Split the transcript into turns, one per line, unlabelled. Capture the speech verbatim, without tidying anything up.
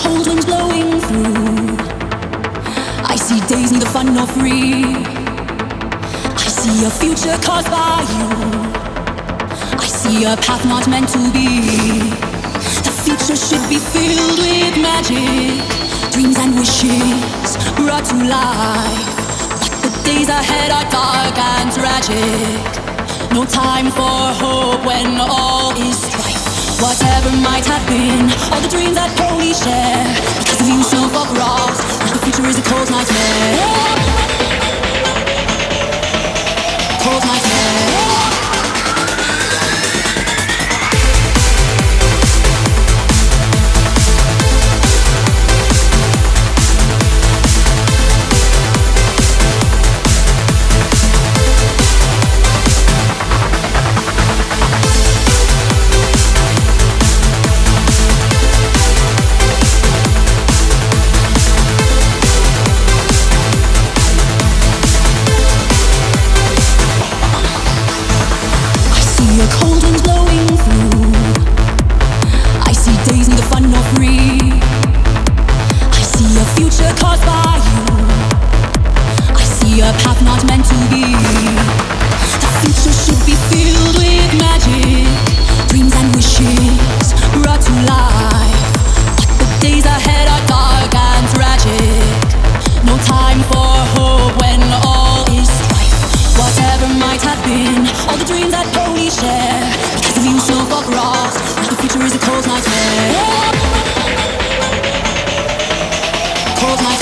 cold winds blowing through. I see days neither fun nor free. I see a future caused by you. I see a path not meant to be. The future should be filled with magic, dreams and wishes brought to life. But the days ahead are dark and tragic. No time for hope when all is strife. Whatever might have been, all the dreams that we share, because of you so far cross, now the future is a cold nightmare. Cold nightmare. Cold winds blowing through. I see days neither fun nor free. I see a future caused by you. I see a path not meant to be. The future should be filled with magic, dreams and wishes brought to life. But the days ahead are dark and tragic. No time for hope when all is strife. Whatever might have been, all the dreams that we share, because of you so far cross, now the future is a cold nightmare. Cold nightmare.